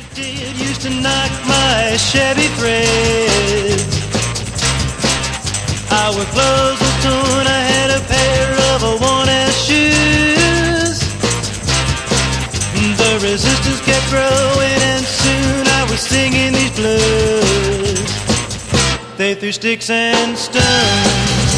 Did used to knock my Chevy threads. Our clothes were torn. I had a pair of worn-out shoes. The resistance kept growing, and soon I was singing these blues. They threw sticks and stones